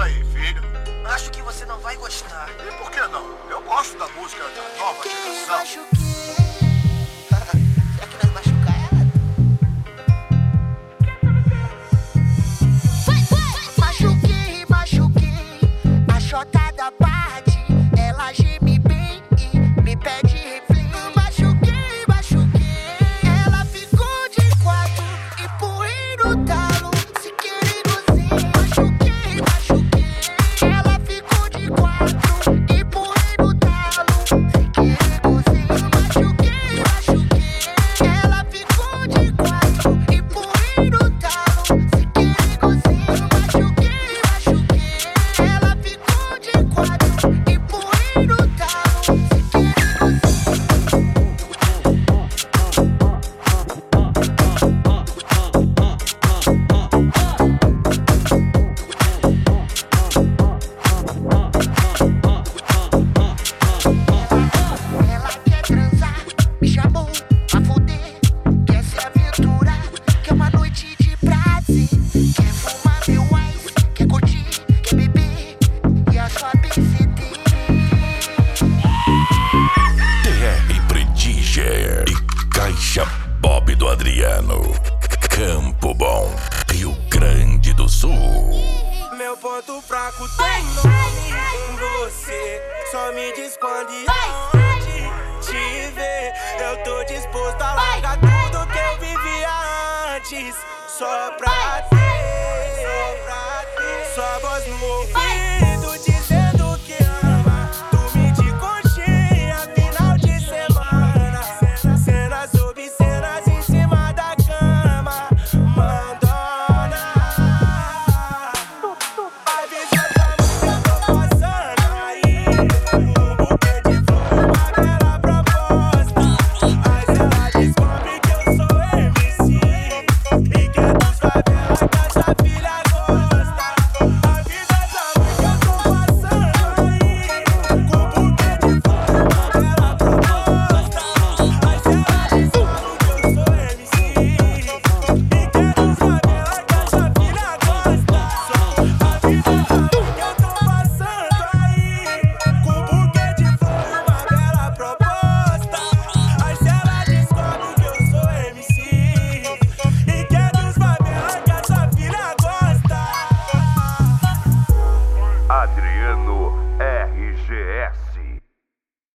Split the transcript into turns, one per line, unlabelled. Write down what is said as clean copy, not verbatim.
aí, filho.
Acho que você não vai gostar.
E por que não? Eu gosto da música da nova geração.
Machuquei. Será que nós machucar ela? Machuquei. A chota da parte, ela geme bem e me pede refém. Machuquei. Ela ficou de quatro, empurrei no talo, se querendo sim. Machuquei. Ela ficou de quatro, empurrei no talo, se querendo sim. Machuquei. Ela ficou de quatro, empurrei no talo, se querendo sim. Machuquei. Ela ficou de quatro, empurrei no talo, se querendo sim. Ela quer transar, me chamou pra foder. Quer se aventurar, quer uma noite de prazer. Quer fumar meu ice, quer curtir, quer beber e a sua BCD.
TR Prediger e Caixa Bob do Adriano. Campo Bom, Rio Grande do Sul.
Meu ponto fraco tem nome, você só me diz quando e aonde te ver. Eu tô disposto a largar tudo que eu vivia antes, só pra ter sua voz no ouvido.